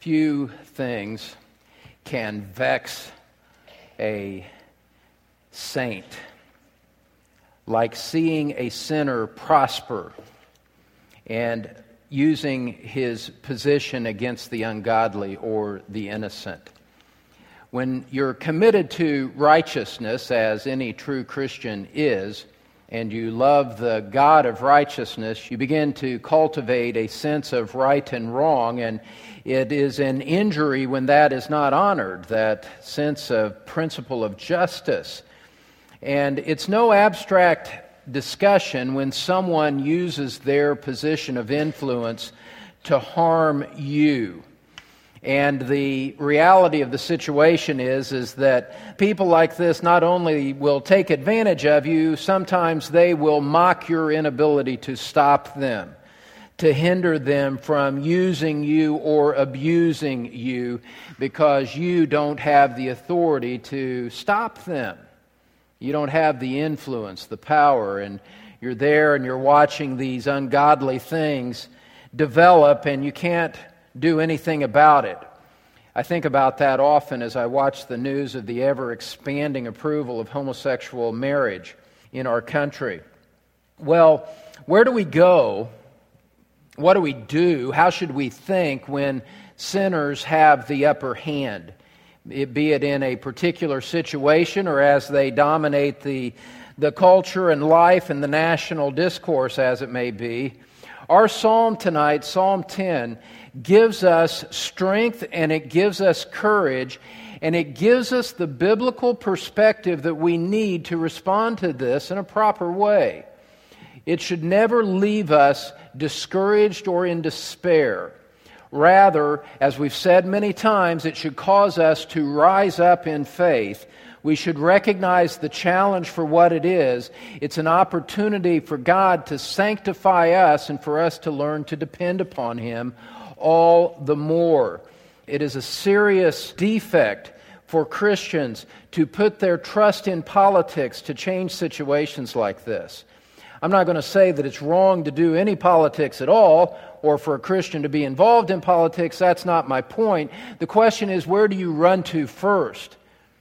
Few things can vex a saint like seeing a sinner prosper and using his position against the ungodly or the innocent. When you're committed to righteousness, as any true Christian is, and you love the God of righteousness, you begin to cultivate a sense of right and wrong, and it is an injury when that is not honored, that sense of principle of justice. And it's no abstract discussion when someone uses their position of influence to harm you. And the reality of the situation is that people like this not only will take advantage of you, sometimes they will mock your inability to stop them, to hinder them from using you or abusing you because you don't have the authority to stop them. You don't have the influence, the power, and you're there and you're watching these ungodly things develop and you can't do anything about it. I think about that often as I watch the news of the ever-expanding approval of homosexual marriage in our country. Well, where do we go? What do we do? How should we think when sinners have the upper hand? Be it in a particular situation or as they dominate the culture and life and the national discourse as it may be. Our psalm tonight, Psalm 10, gives us strength and it gives us courage and it gives us the biblical perspective that we need to respond to this in a proper way. It should never leave us discouraged or in despair. Rather, as we've said many times, it should cause us to rise up in faith. We should recognize the challenge for what it is. It's an opportunity for God to sanctify us and for us to learn to depend upon Him all the more. It is a serious defect for Christians to put their trust in politics to change situations like this. I'm not going to say that it's wrong to do any politics at all, or for a Christian to be involved in politics. That's not my point. The question is, where do you run to first?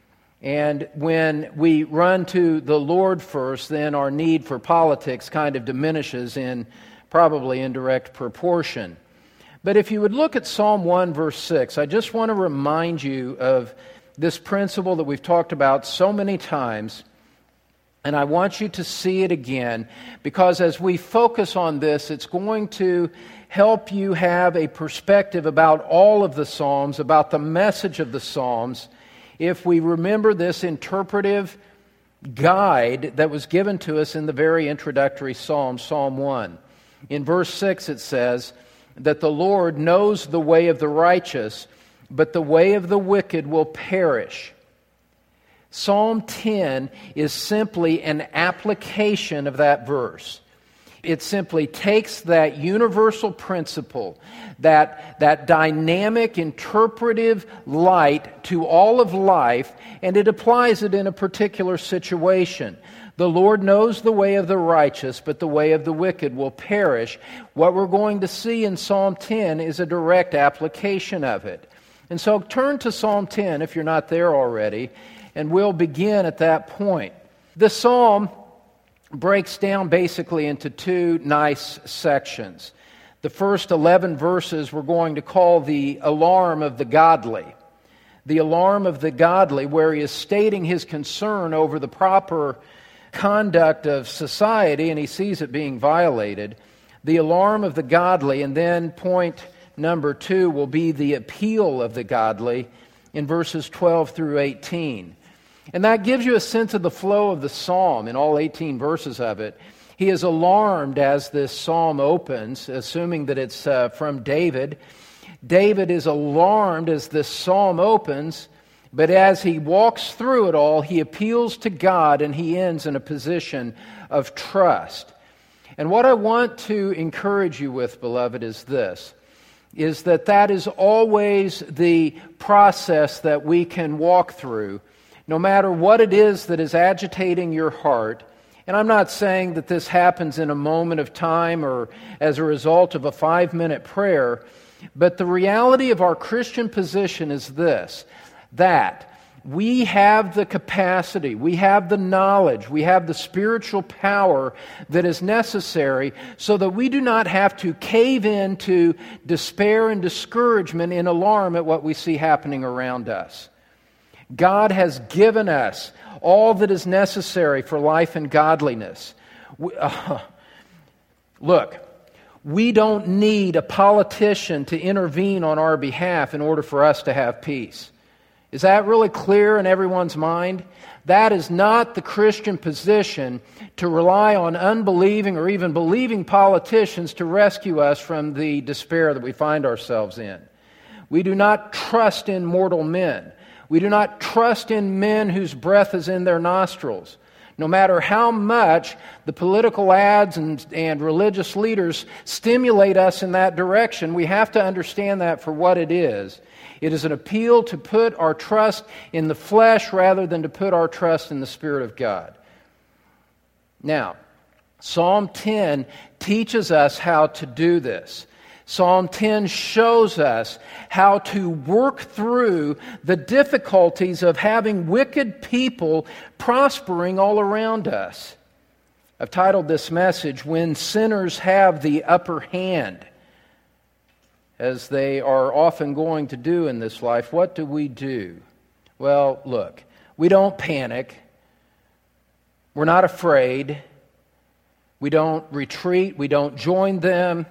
And when we run to the Lord first, then our need for politics kind of diminishes in probably indirect proportion. But if you would look at Psalm 1, verse 6, I just want to remind you of this principle that we've talked about so many times. And I want you to see it again, because as we focus on this, it's going to help you have a perspective about all of the Psalms, about the message of the Psalms, if we remember this interpretive guide that was given to us in the very introductory Psalm, Psalm 1. In verse 6 it says that the Lord knows the way of the righteous, but the way of the wicked will perish. Psalm 10 is simply an application of that verse. It simply takes that universal principle, that dynamic, interpretive light to all of life, and it applies it in a particular situation. The Lord knows the way of the righteous, but the way of the wicked will perish. What we're going to see in Psalm 10 is a direct application of it. And so turn to Psalm 10 if you're not there already, and we'll begin at that point. The psalm breaks down basically into two nice sections. The first 11 verses we're going to call the alarm of the godly. The alarm of the godly, where he is stating his concern over the proper conduct of society, and he sees it being violated. The alarm of the godly, and then point number 2 will be the appeal of the godly in verses 12 through 18. And that gives you a sense of the flow of the psalm in all 18 verses of it. He is alarmed as this psalm opens, assuming that it's from David. David is alarmed as this psalm opens, but as he walks through it all, he appeals to God and he ends in a position of trust. And what I want to encourage you with, beloved, is this, is that is always the process that we can walk through, no matter what it is that is agitating your heart. And I'm not saying that this happens in a moment of time or as a result of a 5-minute prayer, But the reality of our Christian position is this, that we have the capacity, we have the knowledge, we have the spiritual power that is necessary so that we do not have to cave into despair and discouragement in alarm at what we see happening around us. God has given us all that is necessary for life and godliness. Look, we don't need a politician to intervene on our behalf in order for us to have peace. Is that really clear in everyone's mind? That is not the Christian position, to rely on unbelieving or even believing politicians to rescue us from the despair that we find ourselves in. We do not trust in mortal men. We do not trust in men whose breath is in their nostrils. No matter how much the political ads and religious leaders stimulate us in that direction, we have to understand that for what it is. It is an appeal to put our trust in the flesh rather than to put our trust in the Spirit of God. Now, Psalm 10 teaches us how to do this. Psalm 10 shows us how to work through the difficulties of having wicked people prospering all around us. I've titled this message, When Sinners Have the Upper Hand. As they are often going to do in this life, what do we do? Well, look, we don't panic. We're not afraid. We don't retreat. We don't join them.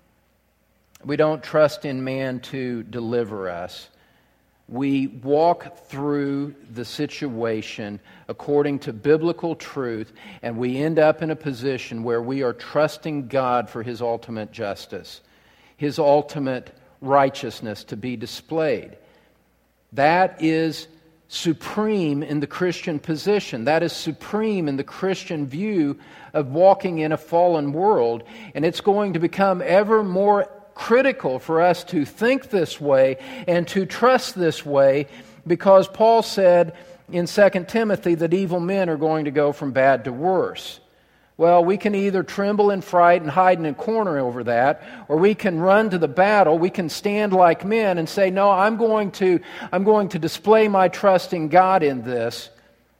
We don't trust in man to deliver us. We walk through the situation according to biblical truth, and we end up in a position where we are trusting God for His ultimate justice, His ultimate righteousness to be displayed. That is supreme in the Christian position. That is supreme in the Christian view of walking in a fallen world. And it's going to become ever more critical for us to think this way and to trust this way, because Paul said in 2 Timothy that evil men are going to go from bad to worse. Well, we can either tremble in fright and hide in a corner over that, or we can run to the battle. We can stand like men and say, no, I'm going to display my trust in God in this.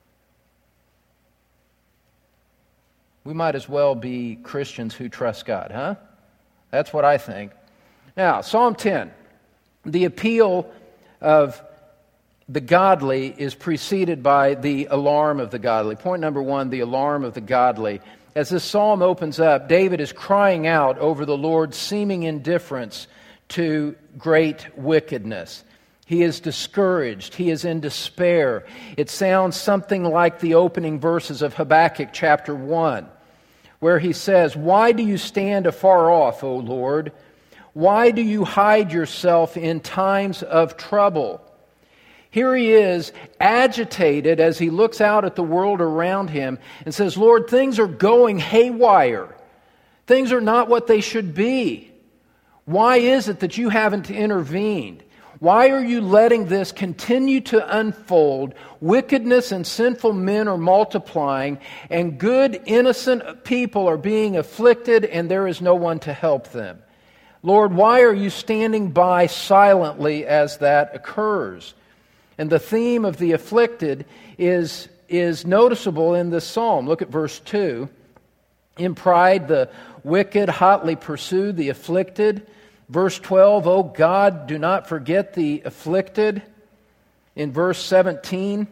We might as well be Christians who trust God, huh? That's what I think. Now, Psalm 10, the appeal of the godly is preceded by the alarm of the godly. Point number one, the alarm of the godly. As this psalm opens up, David is crying out over the Lord's seeming indifference to great wickedness. He is discouraged. He is in despair. It sounds something like the opening verses of Habakkuk chapter 1, where he says, "Why do you stand afar off, O Lord? Why do you hide yourself in times of trouble?" Here he is, agitated as he looks out at the world around him and says, Lord, things are going haywire. Things are not what they should be. Why is it that you haven't intervened? Why are you letting this continue to unfold? Wickedness and sinful men are multiplying, and good, innocent people are being afflicted, and there is no one to help them. Lord, why are you standing by silently as that occurs? And the theme of the afflicted is noticeable in this psalm. Look at verse 2. In pride, the wicked hotly pursue the afflicted. Verse 12, O God, do not forget the afflicted. In verse 18,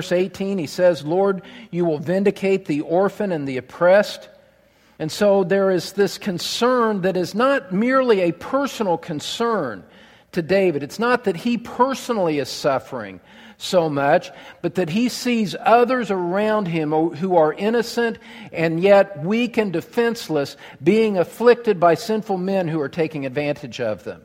he says, Lord, you will vindicate the orphan and the oppressed. And so there is this concern that is not merely a personal concern to David. It's not that he personally is suffering so much, but that he sees others around him who are innocent and yet weak and defenseless being afflicted by sinful men who are taking advantage of them.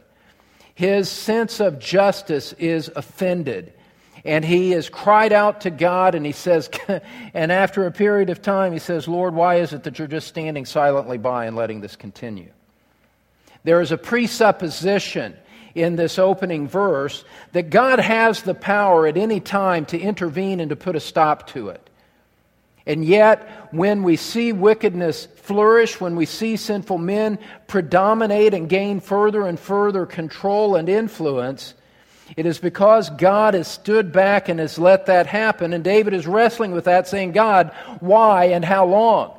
His sense of justice is offended, and he has cried out to God, and he says, and after a period of time, he says, Lord, why is it that you're just standing silently by and letting this continue? There is a presupposition in this opening verse that God has the power at any time to intervene and to put a stop to it. And yet, when we see wickedness flourish, when we see sinful men predominate and gain further and further control and influence, it is because God has stood back and has let that happen. And David is wrestling with that, saying, God, why and how long?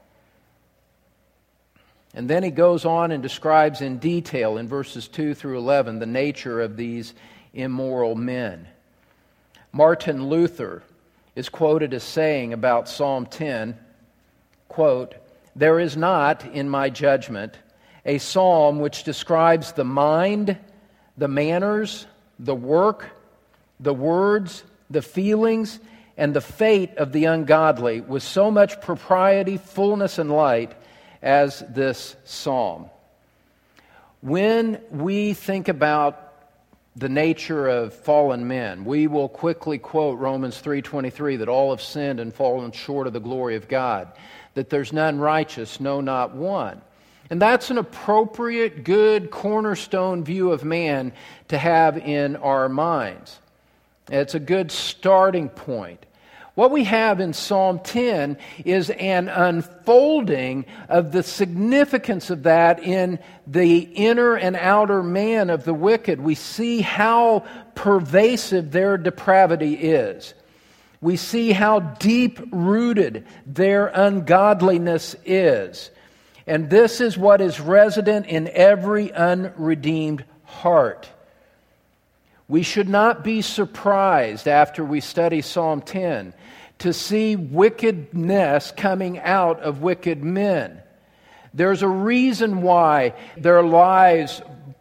And then he goes on and describes in detail in verses 2 through 11 the nature of these immoral men. Martin Luther is quoted as saying about Psalm 10, quote, "There is not, in my judgment, a psalm which describes the mind, the manners, the work, the words, the feelings, and the fate of the ungodly with so much propriety, fullness, and light as this psalm." When we think about the nature of fallen men, we will quickly quote Romans 3:23, that all have sinned and fallen short of the glory of God, that there's none righteous, no, not one. And that's an appropriate, good, cornerstone view of man to have in our minds. It's a good starting point. What we have in Psalm 10 is an unfolding of the significance of that in the inner and outer man of the wicked. We see how pervasive their depravity is. We see how deep-rooted their ungodliness is. And this is what is resident in every unredeemed heart. We should not be surprised after we study Psalm 10 to see wickedness coming out of wicked men. There's a reason why their lives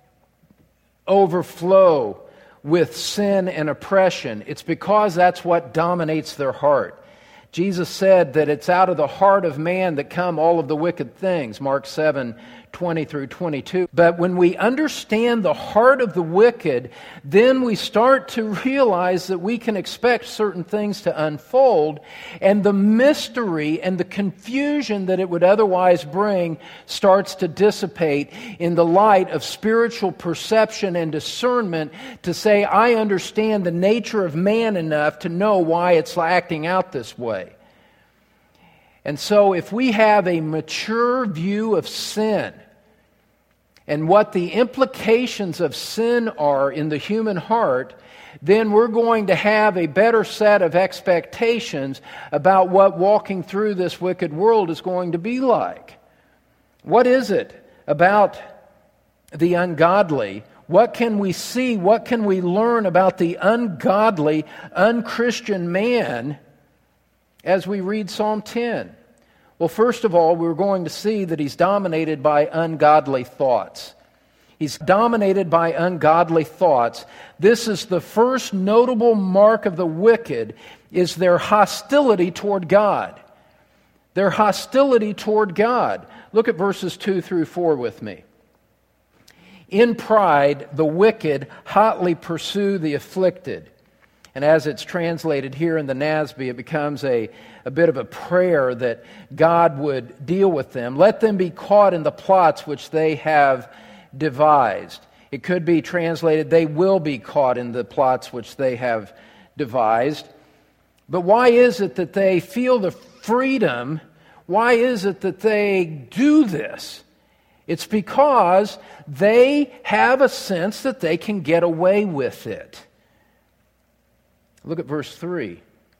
overflow with sin and oppression. It's because that's what dominates their heart. Jesus said that it's out of the heart of man that come all of the wicked things, Mark 7:20 through 22. But when we understand the heart of the wicked, then we start to realize that we can expect certain things to unfold, and the mystery and the confusion that it would otherwise bring starts to dissipate in the light of spiritual perception and discernment to say, I understand the nature of man enough to know why it's acting out this way. And so if we have a mature view of sin and what the implications of sin are in the human heart, then we're going to have a better set of expectations about what walking through this wicked world is going to be like. What is it about the ungodly? What can we see? What can we learn about the ungodly, unchristian man as we read Psalm 10? Well, first of all, we're going to see that he's dominated by ungodly thoughts. He's dominated by ungodly thoughts. This is the first notable mark of the wicked, is their hostility toward God. Their hostility toward God. Look at verses 2 through 4 with me. In pride, the wicked hotly pursue the afflicted. And as it's translated here in the NASB, it becomes a bit of a prayer that God would deal with them. Let them be caught in the plots which they have devised. It could be translated, they will be caught in the plots which they have devised. But why is it that they feel the freedom? Why is it that they do this? It's because they have a sense that they can get away with it. Look at verse 3.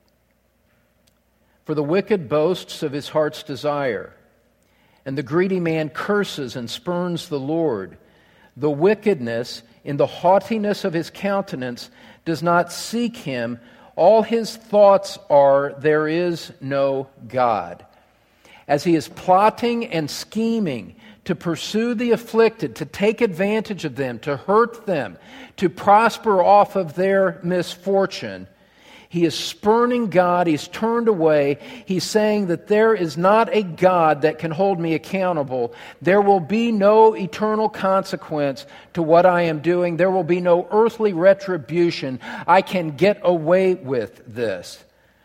For the wicked boasts of his heart's desire, and the greedy man curses and spurns the Lord. The wickedness in the haughtiness of his countenance does not seek him. All his thoughts are, there is no God. As he is plotting and scheming to pursue the afflicted, to take advantage of them, to hurt them, to prosper off of their misfortune, he is spurning God. He's turned away. He's saying that there is not a God that can hold me accountable. There will be no eternal consequence to what I am doing. There will be no earthly retribution. I can get away with this.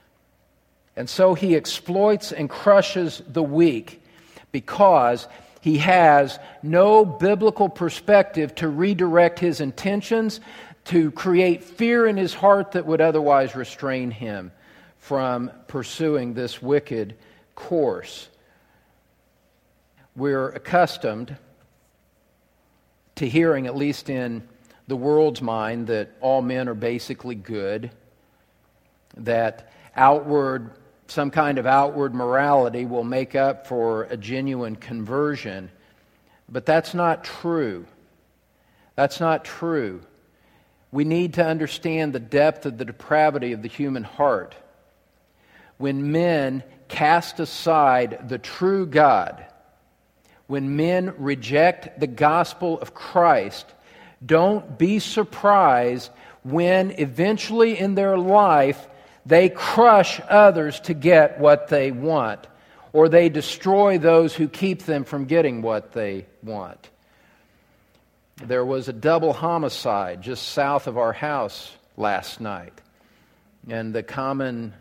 And so he exploits and crushes the weak because he has no biblical perspective to redirect his intentions, to create fear in his heart that would otherwise restrain him from pursuing this wicked course. We're accustomed to hearing, at least in the world's mind, that all men are basically good, that some kind of outward morality will make up for a genuine conversion. But that's not true. That's not true. We need to understand the depth of the depravity of the human heart. When men cast aside the true God, when men reject the gospel of Christ, don't be surprised when eventually in their life they crush others to get what they want, or they destroy those who keep them from getting what they want. There was a double homicide just south of our house last night. And the common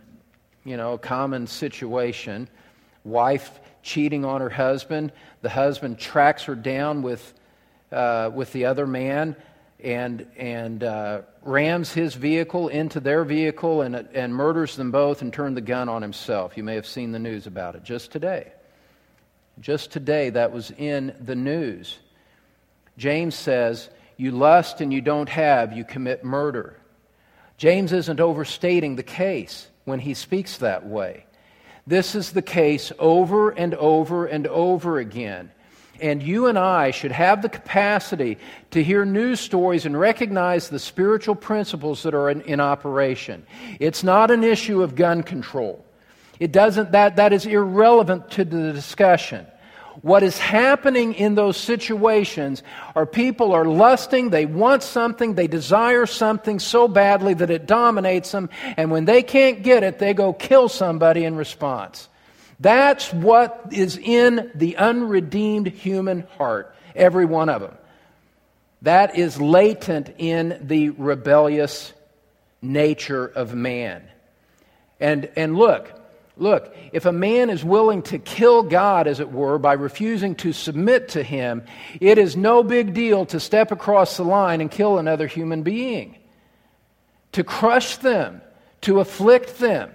situation, wife cheating on her husband, the husband tracks her down with the other man and rams his vehicle into their vehicle and murders them both and turned the gun on himself. You may have seen the news about it just today. Just today, that was in the news. James says, you lust and you don't have, you commit murder. James isn't overstating the case when he speaks that way. This is the case over and over and over again. And you and I should have the capacity to hear news stories and recognize the spiritual principles that are in operation. It's not an issue of gun control. That is irrelevant to the discussion. What is happening in those situations are people are lusting, they want something, they desire something so badly that it dominates them, and when they can't get it, they go kill somebody in response. That's what is in the unredeemed human heart, every one of them. That is latent in the rebellious nature of man. And look, if a man is willing to kill God, as it were, by refusing to submit to Him, it is no big deal to step across the line and kill another human being, to crush them, to afflict them.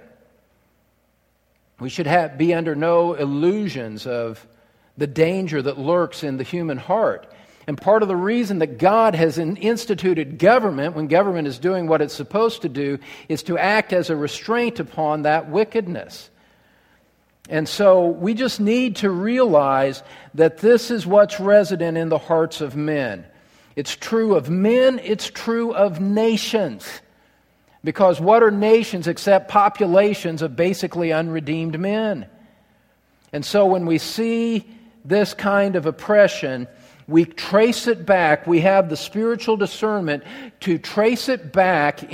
We should be under no illusions of the danger that lurks in the human heart. And part of the reason that God has instituted government, when government is doing what it's supposed to do, is to act as a restraint upon that wickedness. And so we just need to realize that this is what's resident in the hearts of men. It's true of men, it's true of nations. Because what are nations except populations of basically unredeemed men? And so when we see this kind of oppression, we trace it back. We have the spiritual discernment to trace it back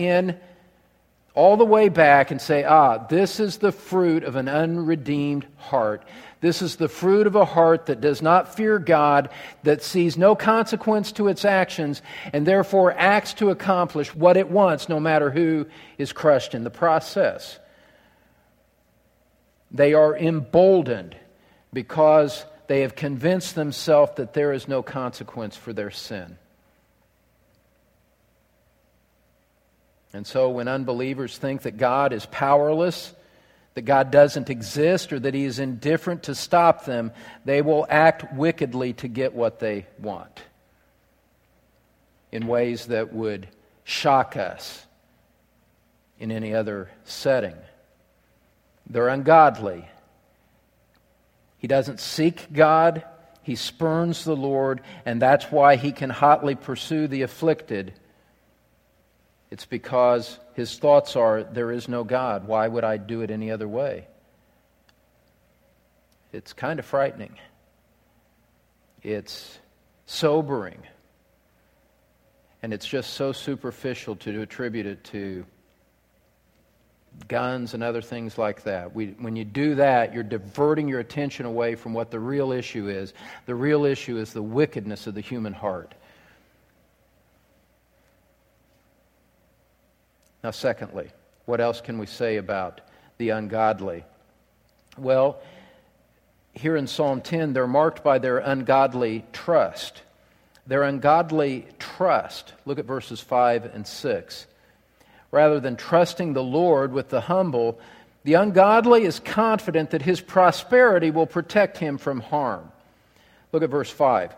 all the way back and say, this is the fruit of an unredeemed heart. This is the fruit of a heart that does not fear God, that sees no consequence to its actions, and therefore acts to accomplish what it wants, no matter who is crushed in the process. They are emboldened because they have convinced themselves that there is no consequence for their sin. And so when unbelievers think that God is powerless, that God doesn't exist, or that He is indifferent to stop them, they will act wickedly to get what they want in ways that would shock us in any other setting. They're ungodly. He doesn't seek God, he spurns the Lord, and that's why he can hotly pursue the afflicted. It's because his thoughts are, there is no God. Why would I do it any other way? It's kind of frightening. It's sobering. And it's just so superficial to attribute it to guns and other things like that. When you do that, you're diverting your attention away from what the real issue is. The real issue is the wickedness of the human heart. Now, secondly, what else can we say about the ungodly? Well, here in Psalm 10, they're marked by their ungodly trust. Their ungodly trust. Look at verses 5 and 6. Rather than trusting the Lord with the humble, The ungodly is confident that his prosperity will protect him from harm. Look at verse 5.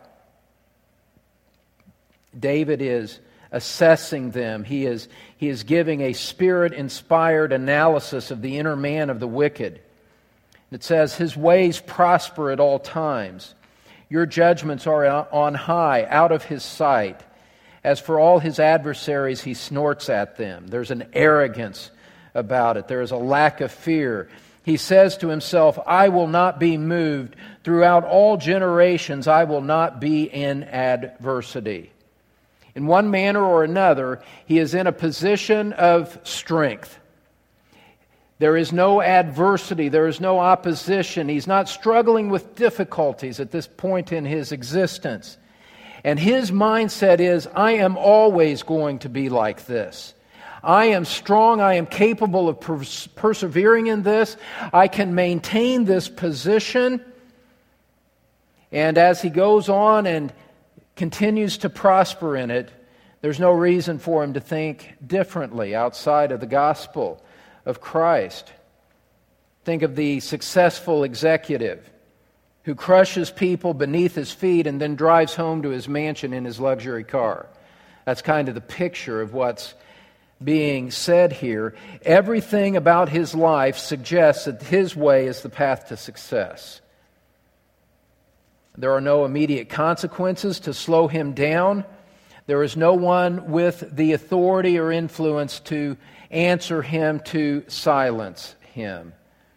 David is assessing them. He is giving a Spirit-inspired analysis of the inner man of the wicked. It says, his ways prosper at all times. Your judgments are on high, out of his sight. As for all his adversaries, he snorts at them. There's an arrogance about it. There is a lack of fear. He says to himself, I will not be moved. Throughout all generations, I will not be in adversity. In one manner or another, he is in a position of strength. There is no adversity. There is no opposition. He's not struggling with difficulties at this point in his existence. And his mindset is, I am always going to be like this. I am strong. I am capable of persevering in this. I can maintain this position. And as he goes on and continues to prosper in it, there's no reason for him to think differently outside of the gospel of Christ. Think of the successful executive who crushes people beneath his feet and then drives home to his mansion in his luxury car. That's kind of the picture of what's being said here. Everything about his life suggests that his way is the path to success. There are no immediate consequences to slow him down. There is no one with the authority or influence to answer him, to silence him.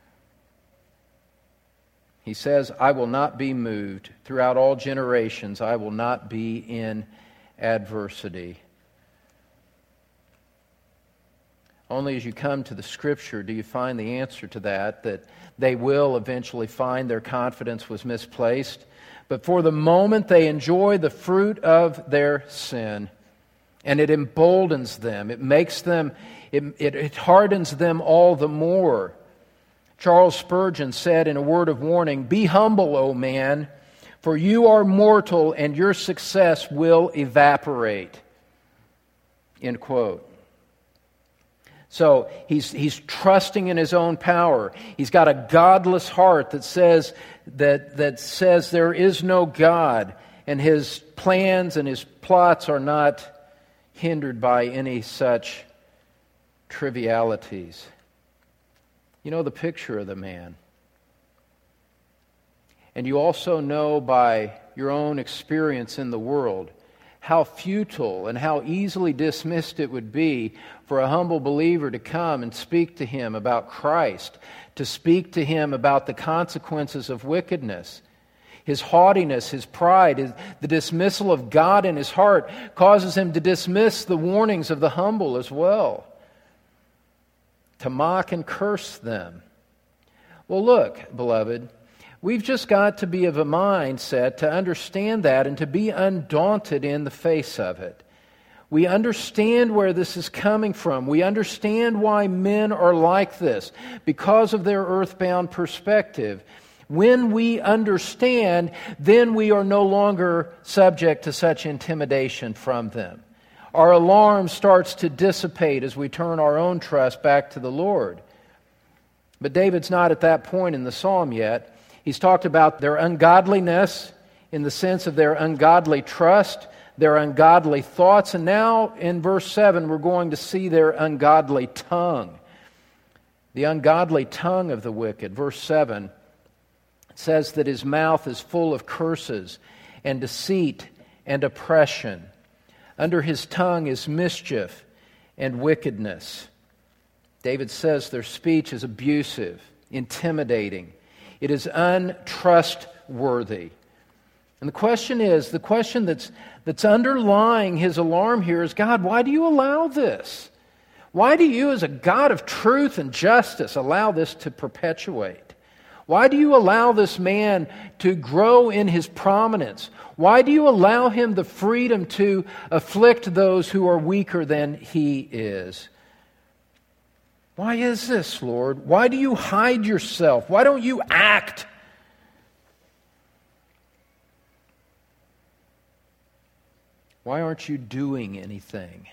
He says, I will not be moved. Throughout all generations, I will not be in adversity. Only as you come to the Scripture do you find the answer to that they will eventually find their confidence was misplaced. But for the moment, they enjoy the fruit of their sin, and it emboldens them. It makes them, it hardens them all the more. Charles Spurgeon said in a word of warning, be humble, O man, for you are mortal, and your success will evaporate. End quote. So he's trusting in his own power. He's got a godless heart that says there is no God, and his plans and his plots are not hindered by any such trivialities. You know the picture of the man. And you also know by your own experience in the world how futile and how easily dismissed it would be for a humble believer to come and speak to him about Christ, to speak to him about the consequences of wickedness. His haughtiness, his pride, the dismissal of God in his heart causes him to dismiss the warnings of the humble as well, to mock and curse them. Well, look, beloved, we've just got to be of a mindset to understand that and to be undaunted in the face of it. We understand where this is coming from. We understand why men are like this because of their earthbound perspective. When we understand, then we are no longer subject to such intimidation from them. Our alarm starts to dissipate as we turn our own trust back to the Lord. But David's not at that point in the psalm yet. He's talked about their ungodliness in the sense of their ungodly trust, their ungodly thoughts, and now in verse 7 we're going to see their ungodly tongue. The ungodly tongue of the wicked. Verse 7 says that his mouth is full of curses and deceit and oppression. Under his tongue is mischief and wickedness. David says their speech is abusive, intimidating. It is untrustworthy. And the question that's underlying his alarm here is, God, why do you allow this? Why do you, as a God of truth and justice, allow this to perpetuate? Why do you allow this man to grow in his prominence? Why do you allow him the freedom to afflict those who are weaker than he is? Why is this, Lord? Why do you hide yourself? Why don't you act? Why aren't you doing anything?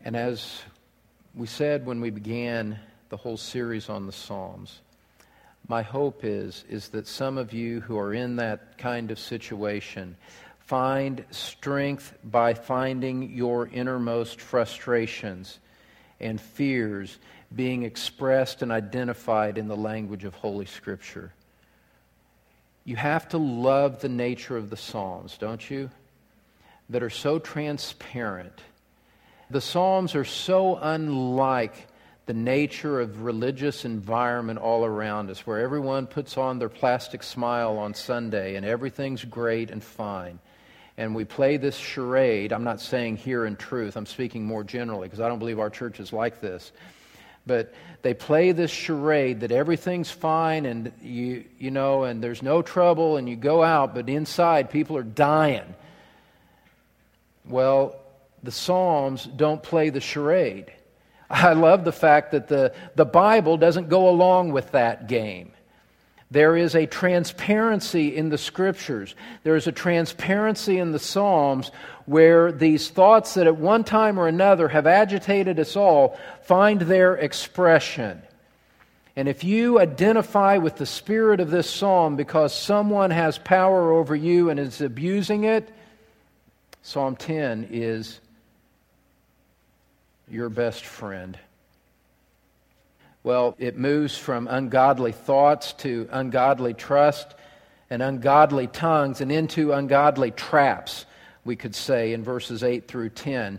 And as we said when we began the whole series on the Psalms, my hope is that some of you who are in that kind of situation find strength by finding your innermost frustrations and fears being expressed and identified in the language of Holy Scripture. You have to love the nature of the Psalms, don't you? That are so transparent. The Psalms are so unlike the nature of religious environment all around us, where everyone puts on their plastic smile on Sunday and everything's great and fine. And we play this charade. I'm not saying here in Truth, I'm speaking more generally, because I don't believe our church is like this. But they play this charade that everything's fine and you know, and there's no trouble, and you go out, but inside people are dying. Well, the Psalms don't play the charade. I love the fact that the Bible doesn't go along with that game. There is a transparency in the Scriptures. There is a transparency in the Psalms where these thoughts that at one time or another have agitated us all find their expression. And if you identify with the spirit of this psalm because someone has power over you and is abusing it, Psalm 10 is your best friend. Well, it moves from ungodly thoughts to ungodly trust and ungodly tongues and into ungodly traps, we could say, in verses 8 through 10.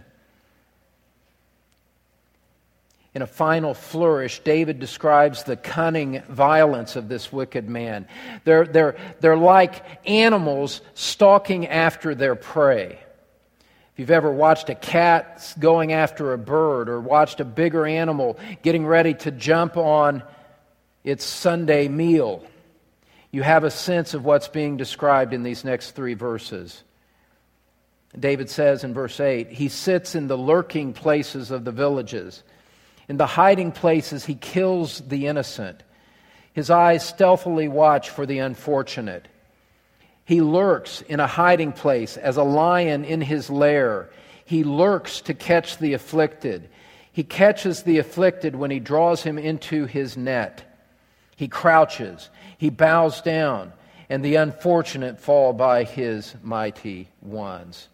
In a final flourish, David describes the cunning violence of this wicked man. They're like animals stalking after their prey. If you've ever watched a cat going after a bird or watched a bigger animal getting ready to jump on its Sunday meal, you have a sense of what's being described in these next 3 verses. David says in verse 8, he sits in the lurking places of the villages. In the hiding places he kills the innocent. His eyes stealthily watch for the unfortunate. He lurks in a hiding place as a lion in his lair. He lurks to catch the afflicted. He catches the afflicted when he draws him into his net. He crouches, he bows down, and the unfortunate fall by his mighty ones.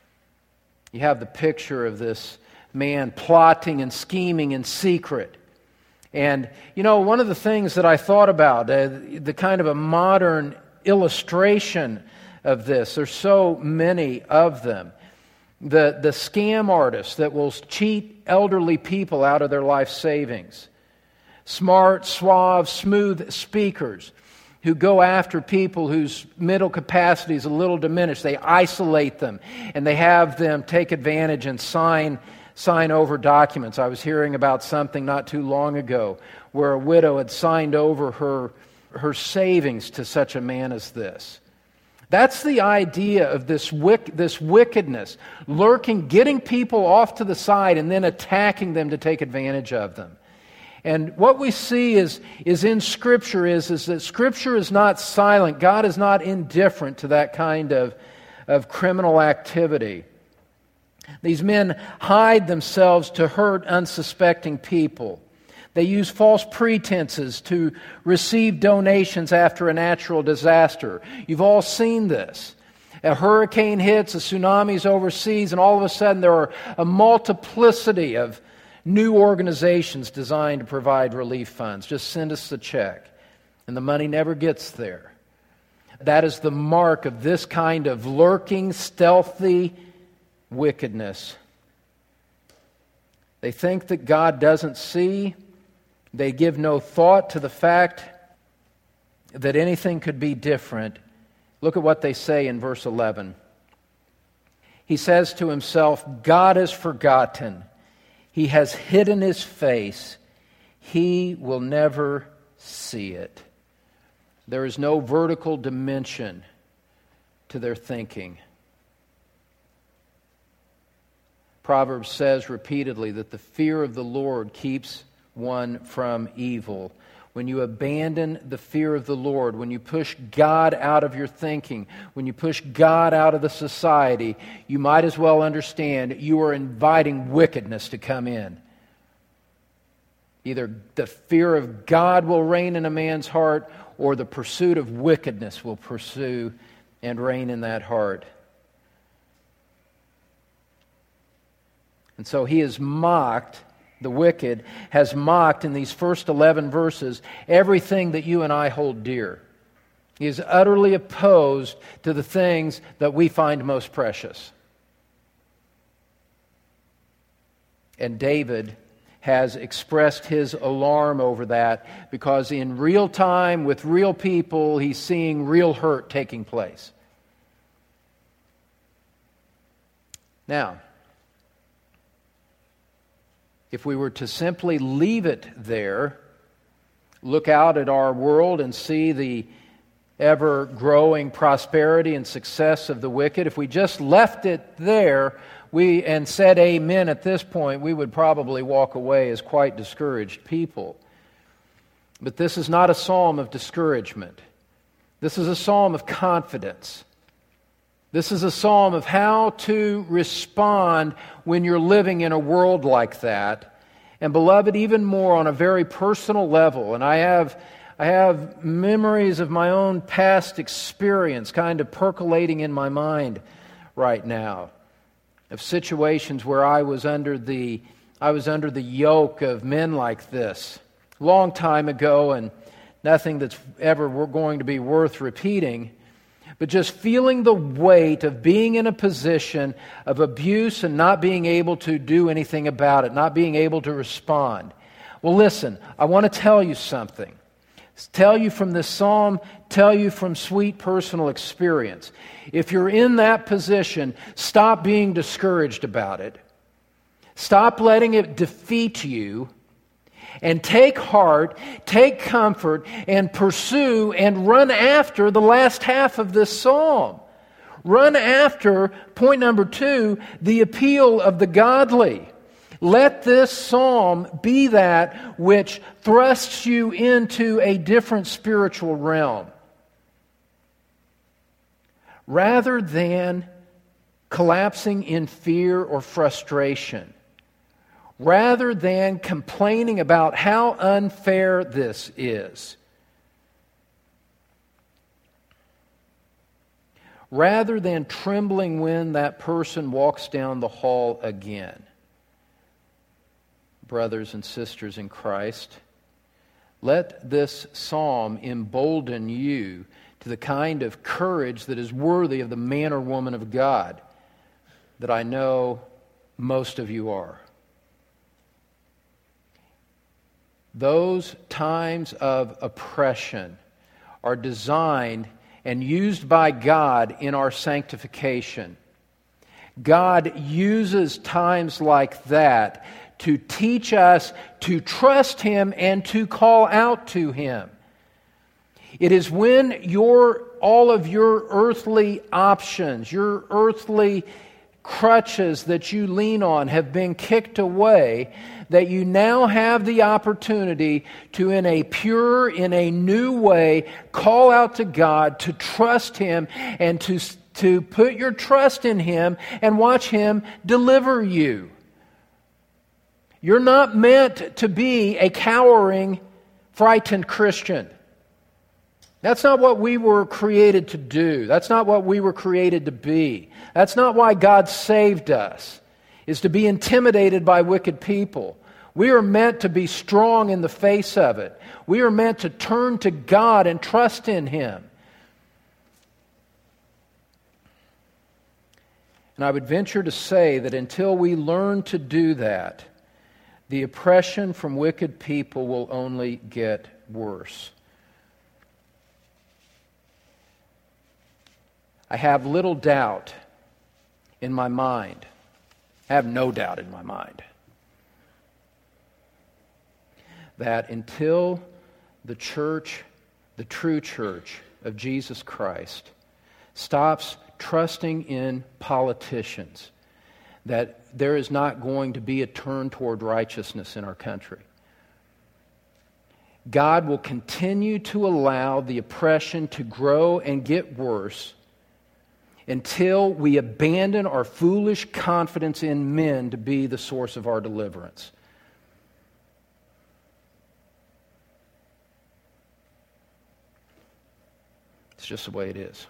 You have the picture of this man plotting and scheming in secret. And, you know, one of the things that I thought about, the kind of a modern illustration of this, there's so many of them. The scam artists that will cheat elderly people out of their life savings. Smart, suave, smooth speakers who go after people whose mental capacity is a little diminished. They isolate them and they have them take advantage and sign over documents. I was hearing about something not too long ago where a widow had signed over her savings to such a man as this. That's the idea of this wickedness, lurking, getting people off to the side and then attacking them to take advantage of them. And what we see is in Scripture is that Scripture is not silent. God is not indifferent to that kind of criminal activity. These men hide themselves to hurt unsuspecting people. They use false pretenses to receive donations after a natural disaster. You've all seen this. A hurricane hits, a tsunami's overseas, and all of a sudden there are a multiplicity of new organizations designed to provide relief funds. Just send us the check. And the money never gets there. That is the mark of this kind of lurking, stealthy wickedness. They think that God doesn't see. They give no thought to the fact that anything could be different. Look at what they say in verse 11. He says to himself, God is forgotten. He has hidden his face. He will never see it. There is no vertical dimension to their thinking. Proverbs says repeatedly that the fear of the Lord keeps one from evil. when you abandon the fear of the Lord, when you push God out of your thinking, when you push God out of the society, you might as well understand you are inviting wickedness to come in. Either the fear of God will reign in a man's heart, or the pursuit of wickedness will pursue and reign in that heart. And so he is mocked. The wicked has mocked in these first 11 verses everything that you and I hold dear. He is utterly opposed to the things that we find most precious. And David has expressed his alarm over that because in real time, with real people, he's seeing real hurt taking place. Now, if we were to simply leave it there, look out at our world and see the ever-growing prosperity and success of the wicked, if we just left it there and said amen at this point, we would probably walk away as quite discouraged people. But this is not a psalm of discouragement. This is a psalm of confidence. This is a psalm of how to respond when you're living in a world like that. And beloved, even more on a very personal level. And I have memories of my own past experience kind of percolating in my mind right now, of situations where I was under the yoke of men like this a long time ago, and nothing that's ever going to be worth repeating. But just feeling the weight of being in a position of abuse and not being able to do anything about it, not being able to respond. Well, listen, I want to tell you something. Tell you from this psalm, tell you from sweet personal experience. If you're in that position, stop being discouraged about it. Stop letting it defeat you. And take heart, take comfort, and pursue and run after the last half of this psalm. Run after, point number 2, the appeal of the godly. Let this psalm be that which thrusts you into a different spiritual realm. Rather than collapsing in fear or frustration, rather than complaining about how unfair this is, rather than trembling when that person walks down the hall again, brothers and sisters in Christ, let this psalm embolden you to the kind of courage that is worthy of the man or woman of God that I know most of you are. Those times of oppression are designed and used by God in our sanctification. God uses times like that to teach us to trust Him and to call out to Him. It is when all of your earthly options, your earthly crutches that you lean on have been kicked away, that you now have the opportunity to, in a pure, in a new way, call out to God, to trust Him, and to put your trust in Him and watch Him deliver you. You're not meant to be a cowering, frightened Christian. That's not what we were created to do. That's not what we were created to be. That's not why God saved us, is to be intimidated by wicked people. We are meant to be strong in the face of it. We are meant to turn to God and trust in Him. And I would venture to say that until we learn to do that, the oppression from wicked people will only get worse. I have little doubt in my mind. I have no doubt in my mind that until the church, the true church of Jesus Christ, stops trusting in politicians, that there is not going to be a turn toward righteousness in our country. God will continue to allow the oppression to grow and get worse until we abandon our foolish confidence in men to be the source of our deliverance. It's just the way it is.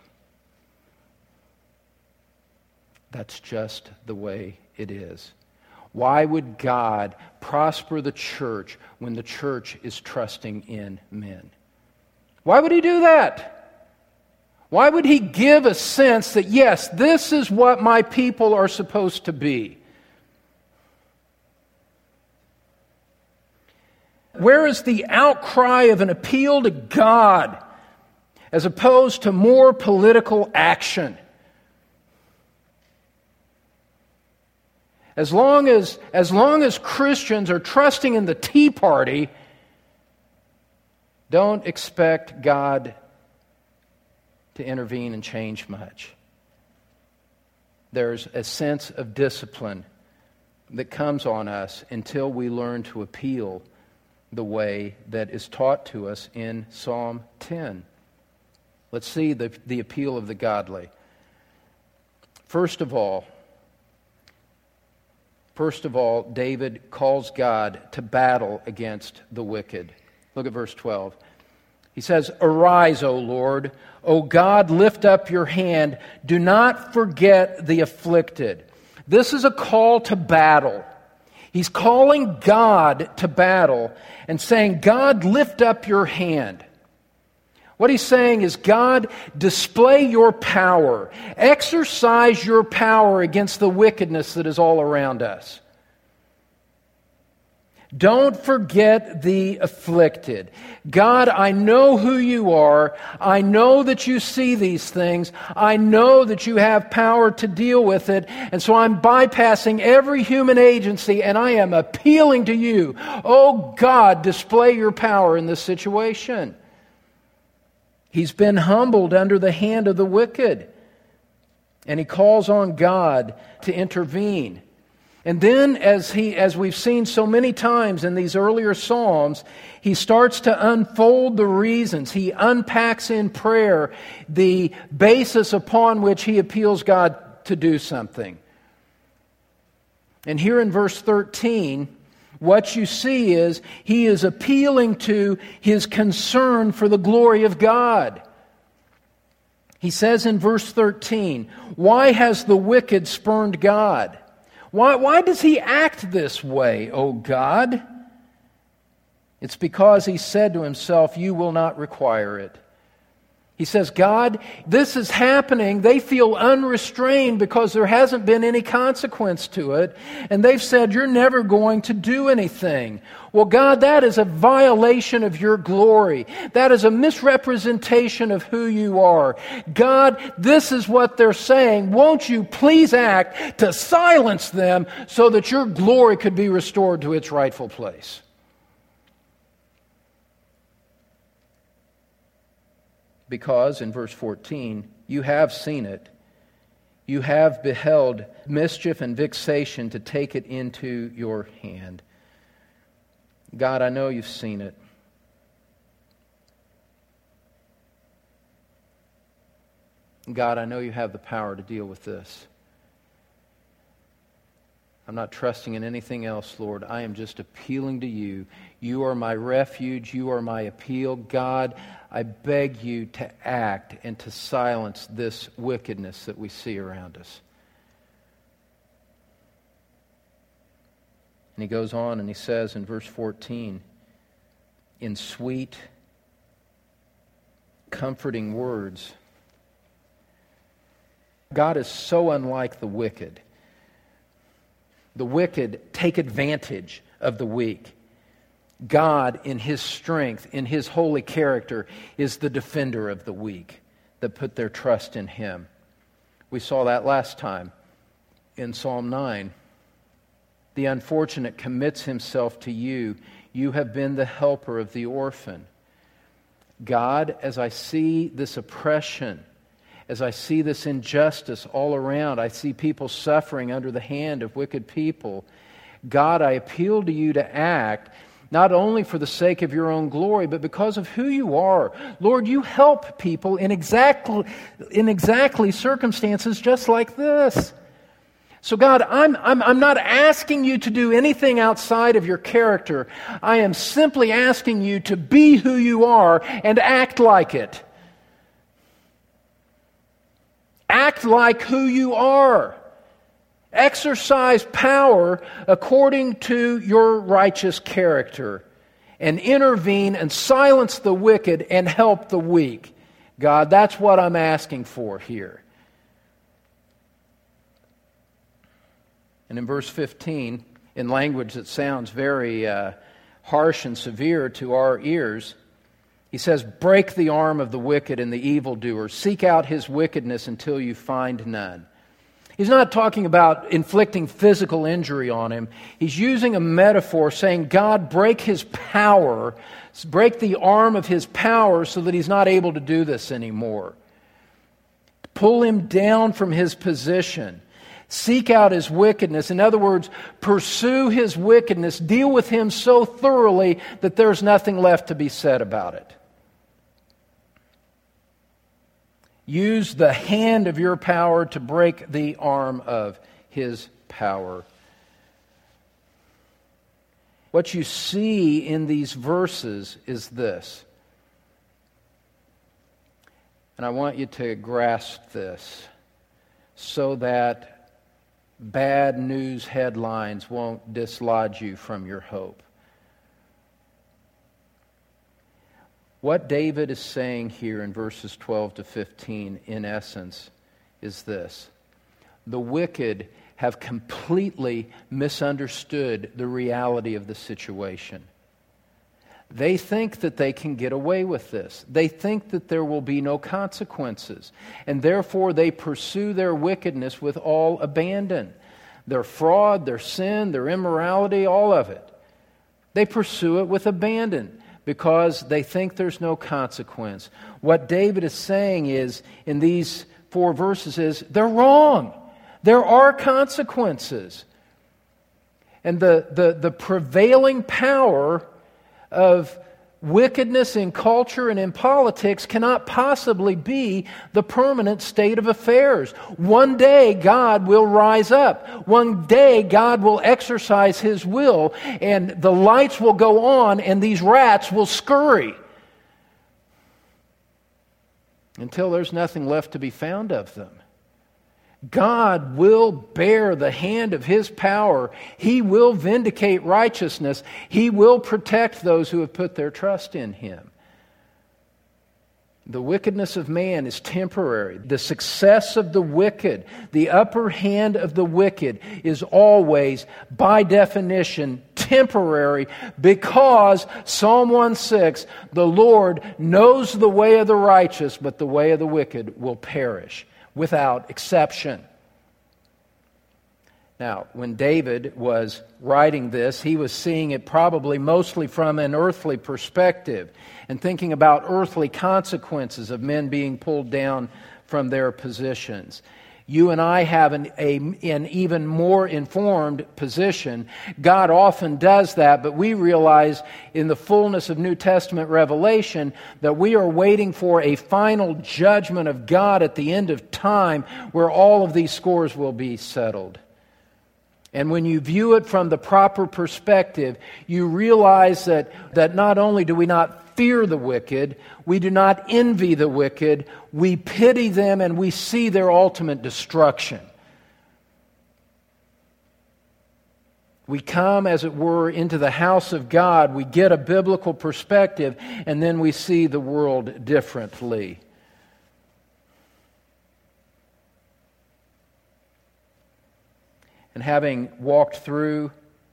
That's just the way it is. Why would God prosper the church when the church is trusting in men? Why would He do that? Why would He give a sense that, yes, this is what my people are supposed to be? Where is the outcry of an appeal to God as opposed to more political action? As long as Christians are trusting in the Tea Party, don't expect God to intervene and change much. There's a sense of discipline that comes on us until we learn to appeal the way that is taught to us in Psalm 10. Let's see the appeal of the godly. First of all, David calls God to battle against the wicked. Look at verse 12. He says, "Arise, O Lord. O God, lift up your hand. Do not forget the afflicted." This is a call to battle. He's calling God to battle and saying, God, lift up your hand. What he's saying is, God, display your power. Exercise your power against the wickedness that is all around us. Don't forget the afflicted. God, I know who you are. I know that you see these things. I know that you have power to deal with it. And so I'm bypassing every human agency and I am appealing to you. Oh God, display your power in this situation. He's been humbled under the hand of the wicked. And he calls on God to intervene. And then, as we've seen so many times in these earlier Psalms, he starts to unfold the reasons. He unpacks in prayer the basis upon which he appeals God to do something. And here in verse 13, what you see is he is appealing to his concern for the glory of God. He says in verse 13, "Why has the wicked spurned God? Why does he act this way, O God?" It's because he said to himself, "You will not require it." He says, God, this is happening. They feel unrestrained because there hasn't been any consequence to it. And they've said, you're never going to do anything. Well, God, that is a violation of your glory. That is a misrepresentation of who you are. God, this is what they're saying. Won't you please act to silence them so that your glory could be restored to its rightful place? Because, in verse 14, you have seen it. You have beheld mischief and vexation to take it into your hand. God, I know you've seen it. God, I know you have the power to deal with this. I'm not trusting in anything else, Lord. I am just appealing to you. You are my refuge. You are my appeal. God, I beg you to act and to silence this wickedness that we see around us. And he goes on and he says in verse 14, in sweet, comforting words, God is so unlike the wicked. The wicked take advantage of the weak. God, in His strength, in His holy character, is the defender of the weak that put their trust in Him. We saw that last time in Psalm 9. The unfortunate commits himself to you. You have been the helper of the orphan. God, as I see this oppression, as I see this injustice all around, I see people suffering under the hand of wicked people. God, I appeal to you to act, not only for the sake of your own glory, but because of who you are. Lord, you help people in exactly circumstances just like this. So God, I'm not asking you to do anything outside of your character. I am simply asking you to be who you are and act like it. Act like who you are. Exercise power according to your righteous character, and intervene and silence the wicked and help the weak. God, that's what I'm asking for here. And in verse 15, in language that sounds very harsh and severe to our ears, he says, break the arm of the wicked and the evildoer. Seek out his wickedness until you find none. He's not talking about inflicting physical injury on him. He's using a metaphor saying, God, break his power, break the arm of his power so that he's not able to do this anymore. Pull him down from his position. Seek out his wickedness. In other words, pursue his wickedness. Deal with him so thoroughly that there's nothing left to be said about it. Use the hand of your power to break the arm of his power. What you see in these verses is this. And I want you to grasp this so that bad news headlines won't dislodge you from your hope. What David is saying here in verses 12 to 15, in essence, is this. The wicked have completely misunderstood the reality of the situation. They think that they can get away with this. They think that there will be no consequences. And therefore they pursue their wickedness with all abandon. Their fraud, their sin, their immorality, all of it. They pursue it with abandon, because they think there's no consequence. What David is saying is, in these 4 verses, is they're wrong. There are consequences. And the prevailing power of wickedness in culture and in politics cannot possibly be the permanent state of affairs. One day God will rise up. One day God will exercise His will, and the lights will go on and these rats will scurry until there's nothing left to be found of them. God will bear the hand of His power. He will vindicate righteousness. He will protect those who have put their trust in Him. The wickedness of man is temporary. The success of the wicked, the upper hand of the wicked, is always, by definition, temporary, because Psalm 1:6, the Lord knows the way of the righteous, but the way of the wicked will perish, without exception. Now, when David was writing this, he was seeing it probably mostly from an earthly perspective and thinking about earthly consequences of men being pulled down from their positions. You and I have an even more informed position. God often does that, but we realize in the fullness of New Testament revelation that we are waiting for a final judgment of God at the end of time where all of these scores will be settled. And when you view it from the proper perspective, you realize that not only do we not fear the wicked, we do not envy the wicked, we pity them and we see their ultimate destruction. We come, as it were, into the house of God, we get a biblical perspective, and then we see the world differently. And having walked through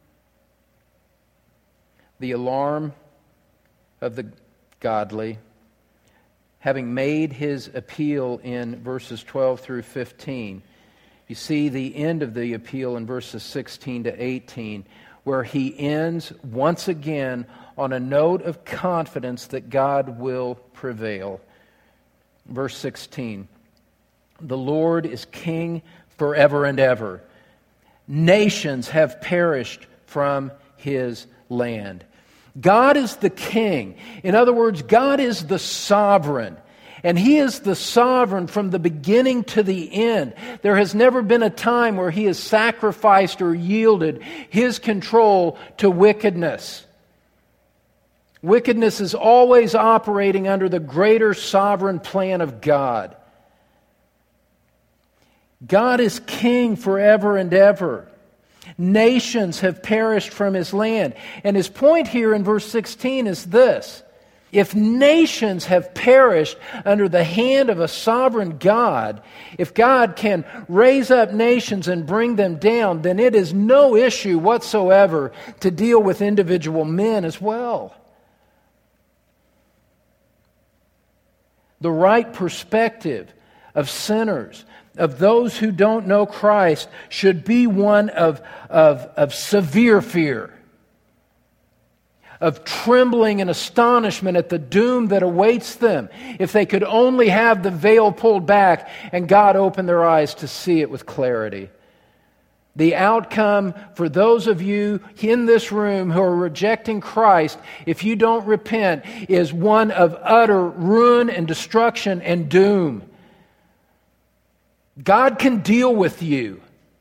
the alarm of the godly, having made his appeal in verses 12 through 15, you see the end of the appeal in verses 16 to 18, where he ends once again on a note of confidence that God will prevail. Verse 16, the Lord is king forever and ever. Nations have perished from His land. God is the king. In other words, God is the sovereign. And He is the sovereign from the beginning to the end. There has never been a time where He has sacrificed or yielded His control to wickedness. Wickedness is always operating under the greater sovereign plan of God. God is king forever and ever. Nations have perished from His land. And His point here in verse 16 is this: if nations have perished under the hand of a sovereign God, if God can raise up nations and bring them down, then it is no issue whatsoever to deal with individual men as well. The right perspective of sinners, of those who don't know Christ, should be one of severe fear, of trembling and astonishment at the doom that awaits them if they could only have the veil pulled back and God open their eyes to see it with clarity. The outcome for those of you in this room who are rejecting Christ, if you don't repent, is one of utter ruin and destruction and doom. God can deal with you.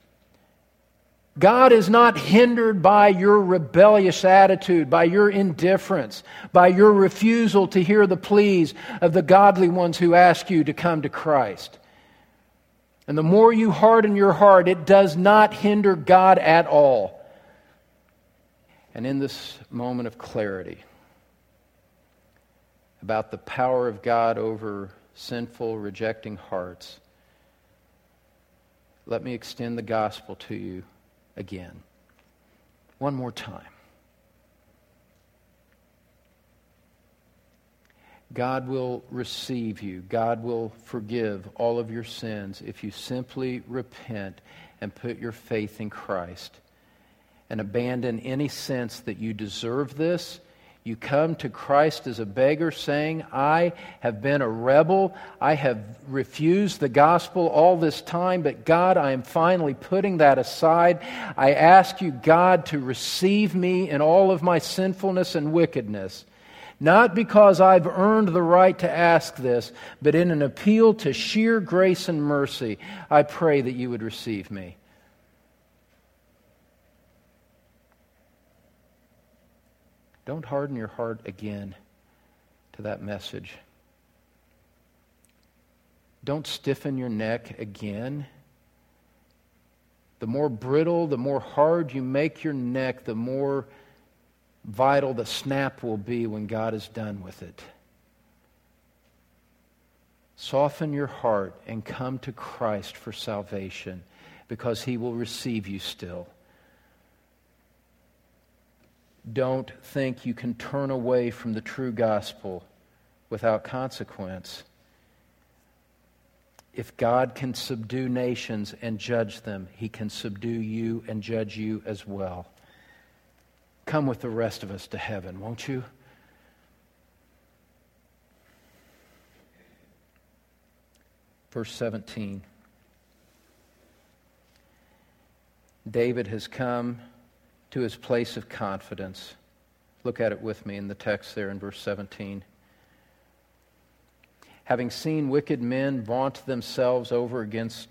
God is not hindered by your rebellious attitude, by your indifference, by your refusal to hear the pleas of the godly ones who ask you to come to Christ. And the more you harden your heart, it does not hinder God at all. And in this moment of clarity about the power of God over sinful, rejecting hearts, let me extend the gospel to you again, one more time. God will receive you. God will forgive all of your sins if you simply repent and put your faith in Christ and abandon any sense that you deserve this. You come to Christ as a beggar saying, I have been a rebel. I have refused the gospel all this time, but God, I am finally putting that aside. I ask you, God, to receive me in all of my sinfulness and wickedness. Not because I've earned the right to ask this, but in an appeal to sheer grace and mercy, I pray that you would receive me. Don't harden your heart again to that message. Don't stiffen your neck again. The more brittle, the more hard you make your neck, the more vital the snap will be when God is done with it. Soften your heart and come to Christ for salvation, because He will receive you still. Don't think you can turn away from the true gospel without consequence. If God can subdue nations and judge them, He can subdue you and judge you as well. Come with the rest of us to heaven, won't you? Verse 17. David has come to his place of confidence. Look at it with me in the text there in verse 17. Having seen wicked men vaunt themselves over against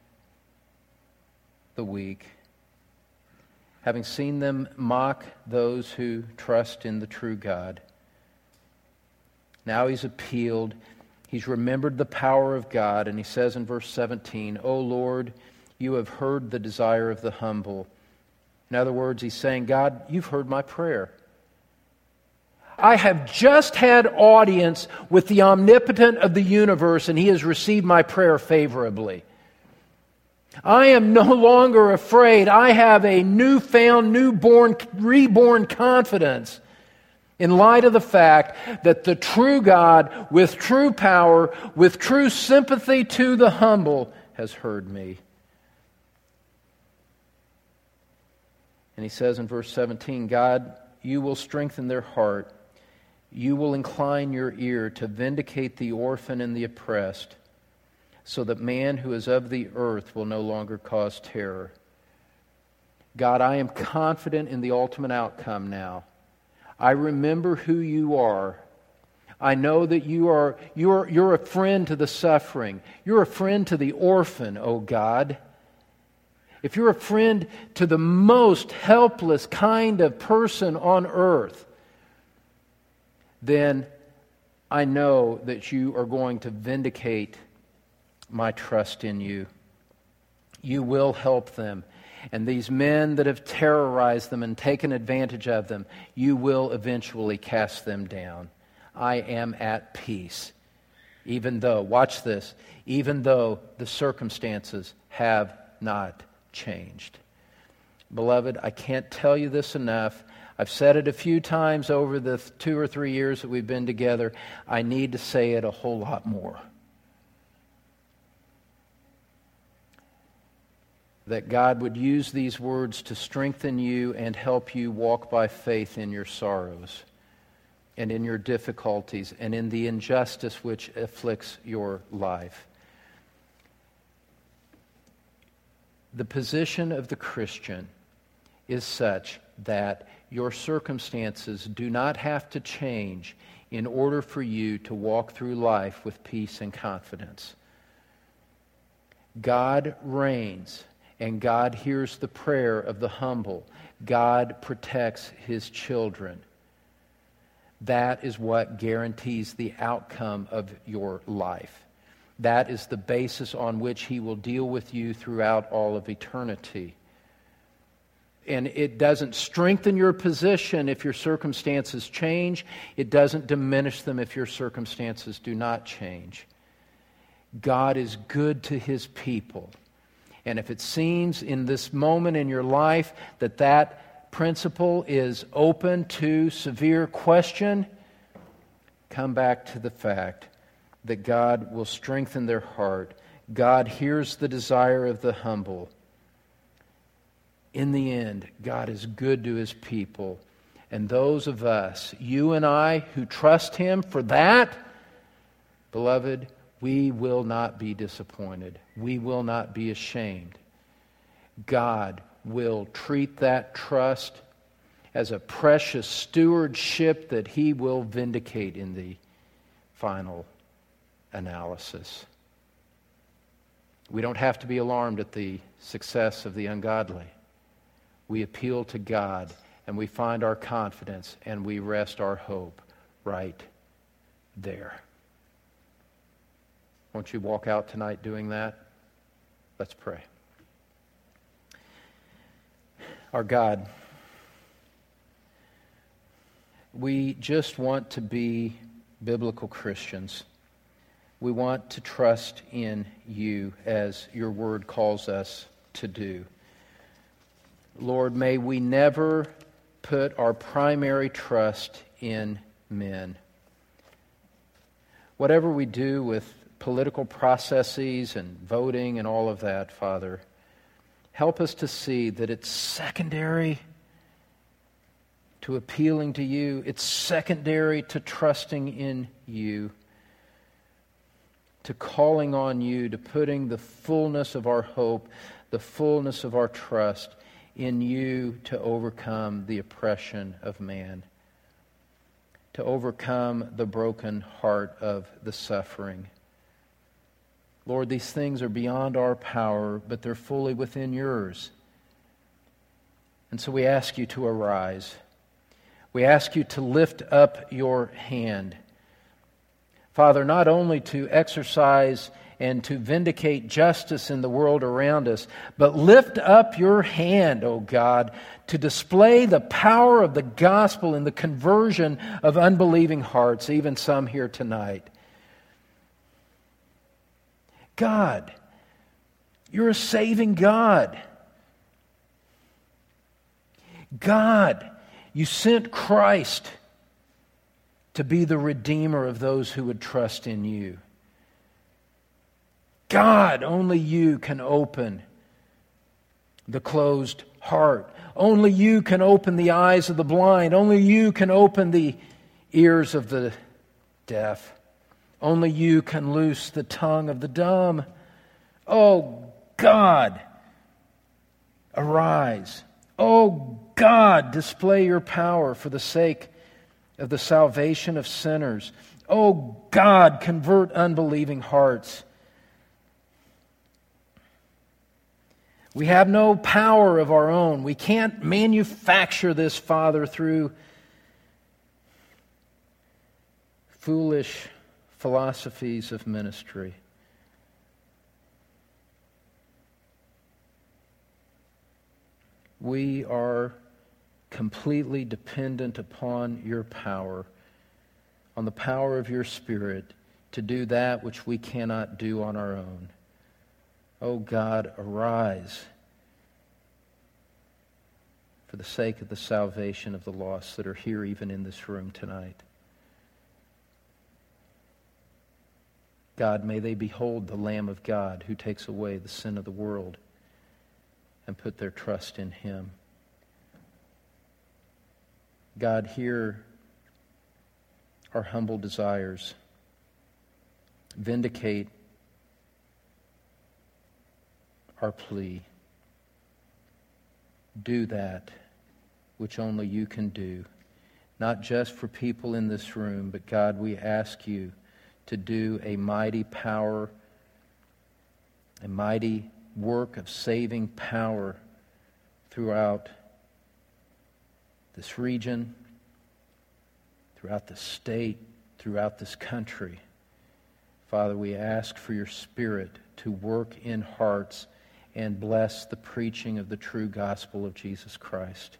the weak, having seen them mock those who trust in the true God, now he's appealed. He's remembered the power of God, and he says in verse 17, O Lord, you have heard the desire of the humble. In other words, he's saying, God, you've heard my prayer. I have just had audience with the omnipotent of the universe, and He has received my prayer favorably. I am no longer afraid. I have a newfound, reborn confidence in light of the fact that the true God, with true power, with true sympathy to the humble, has heard me. And he says in verse 17, God, you will strengthen their heart. You will incline your ear to vindicate the orphan and the oppressed, so that man who is of the earth will no longer cause terror. God, I am confident in the ultimate outcome now. I remember who you are. I know that you're a friend to the suffering. You're a friend to the orphan, O God. If you're a friend to the most helpless kind of person on earth, then I know that you are going to vindicate my trust in you. You will help them. And these men that have terrorized them and taken advantage of them, you will eventually cast them down. I am at peace, even though, watch this, even though the circumstances have not changed. Beloved, I can't tell you this enough. I've said it a few times over the 2 or 3 years that we've been together. I need to say it a whole lot more. That God would use these words to strengthen you and help you walk by faith in your sorrows and in your difficulties and in the injustice which afflicts your life. The position of the Christian is such that your circumstances do not have to change in order for you to walk through life with peace and confidence. God reigns, and God hears the prayer of the humble. God protects His children. That is what guarantees the outcome of your life. That is the basis on which He will deal with you throughout all of eternity. And it doesn't strengthen your position if your circumstances change. It doesn't diminish them if your circumstances do not change. God is good to His people. And if it seems in this moment in your life that that principle is open to severe question, come back to the fact that God will strengthen their heart. God hears the desire of the humble. In the end, God is good to His people. And those of us, you and I, who trust Him for that, beloved, we will not be disappointed. We will not be ashamed. God will treat that trust as a precious stewardship that He will vindicate in the final analysis. We don't have to be alarmed at the success of the ungodly. We appeal to God and we find our confidence and we rest our hope right there. Won't you walk out tonight doing that? Let's pray. Our God, we just want to be biblical Christians. We want to trust in You as Your Word calls us to do. Lord, may we never put our primary trust in men. Whatever we do with political processes and voting and all of that, Father, help us to see that it's secondary to appealing to You. It's secondary to trusting in You, to calling on You, to putting the fullness of our hope, the fullness of our trust in You to overcome the oppression of man, to overcome the broken heart of the suffering. Lord, these things are beyond our power, but they're fully within Yours. And so we ask You to arise. We ask You to lift up Your hand. Father, not only to exercise and to vindicate justice in the world around us, but lift up Your hand, O God, to display the power of the gospel in the conversion of unbelieving hearts, even some here tonight. God, You're a saving God. God, You sent Christ to be the Redeemer of those who would trust in You. God, only You can open the closed heart. Only You can open the eyes of the blind. Only You can open the ears of the deaf. Only You can loose the tongue of the dumb. Oh God, arise. Oh God, display Your power for the sake of the salvation of sinners. Oh God, convert unbelieving hearts. We have no power of our own. We can't manufacture this, Father, through foolish philosophies of ministry. We are completely dependent upon your power, on the power of your Spirit, to do that which we cannot do on our own. Oh God, arise for the sake of the salvation of the lost that are here even in this room tonight. God, may they behold the Lamb of God who takes away the sin of the world and put their trust in Him. God, hear our humble desires. Vindicate our plea. Do that which only you can do, not just for people in this room, but God, we ask you to do a mighty power, a mighty work of saving power throughout this region, throughout this state, throughout this country. Father, we ask for your Spirit to work in hearts and bless the preaching of the true gospel of Jesus Christ.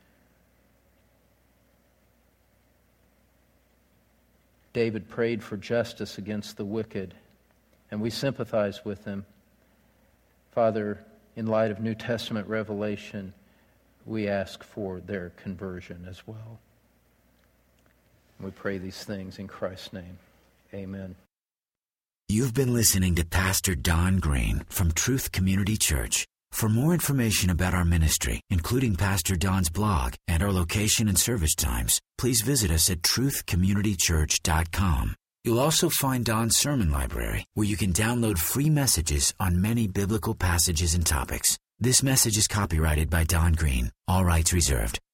David prayed for justice against the wicked, and we sympathize with him. Father, in light of New Testament revelation, we ask for their conversion as well. We pray these things in Christ's name. Amen. You've been listening to Pastor Don Green from Truth Community Church. For more information about our ministry, including Pastor Don's blog and our location and service times, please visit us at truthcommunitychurch.com. You'll also find Don's sermon library, where you can download free messages on many biblical passages and topics. This message is copyrighted by Don Green. All rights reserved.